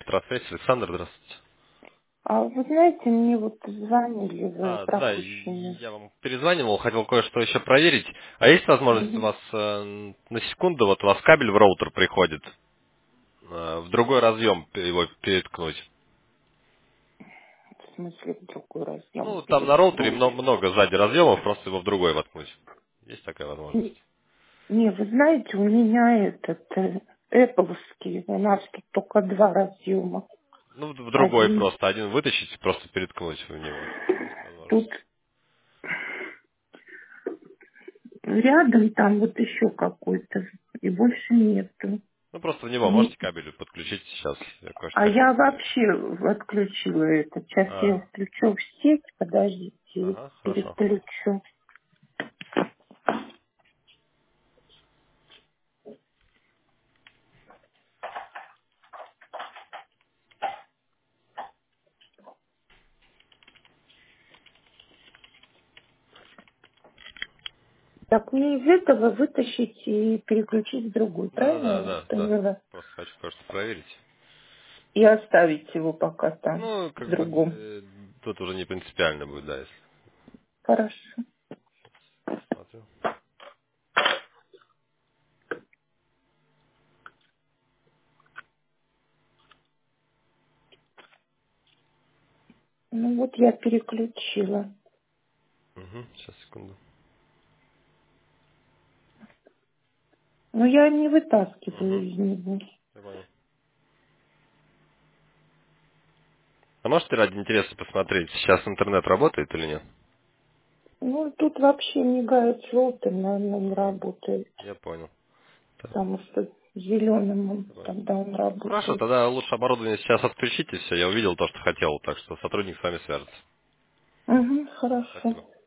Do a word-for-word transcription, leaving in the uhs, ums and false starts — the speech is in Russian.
интерфейс. Александр, здравствуйте. А вы знаете, мне вот звонили за А, да, пропущенные. я вам перезванивал, хотел кое-что еще проверить. А есть возможность у Мгм. вас э, на секунду, вот у вас кабель в роутер приходит, э, в другой разъем его переткнуть? В смысле, в другой разъем Ну, там на роутере переткнуть? много, много сзади разъемов, просто его в другой воткнуть. Есть такая Н- возможность? Не, вы знаете, у меня этот э, Apple-ский, у нас тут только два разъема. Ну, в в другой Один просто. Один вытащить, просто переткнуть в него. Есть тут возможность. рядом, там вот еще какой-то, и больше нету. Ну, просто в него Не- можете кабель подключить сейчас. Я кое-что А хотел я проверить. вообще отключила это. Сейчас я А, включу в сеть, подождите, ага, хорошо. переключу. Так мне из этого вытащить и переключить в другой, правильно Да-да-да, я вас да, да. поняла? Просто хочу кое-что проверить. И оставить его пока там, Ну, в как бы, другом. э, тут уже не принципиально будет, да, если Хорошо. смотрю. Ну вот я переключила. Угу, сейчас, секунду. Но я не вытаскиваю Угу, из него. я понял. А можете ради интереса посмотреть, сейчас интернет работает или нет? Ну, тут вообще мигает желтый, наверное, не Угу, работает. я понял. Так, Потому что зеленым он, я понял. тогда он Ну, хорошо, работает. тогда лучше оборудование сейчас отключите, все, я увидел то, что хотел, так что сотрудник с вами свяжется. Угу, Ага, хорошо. спасибо.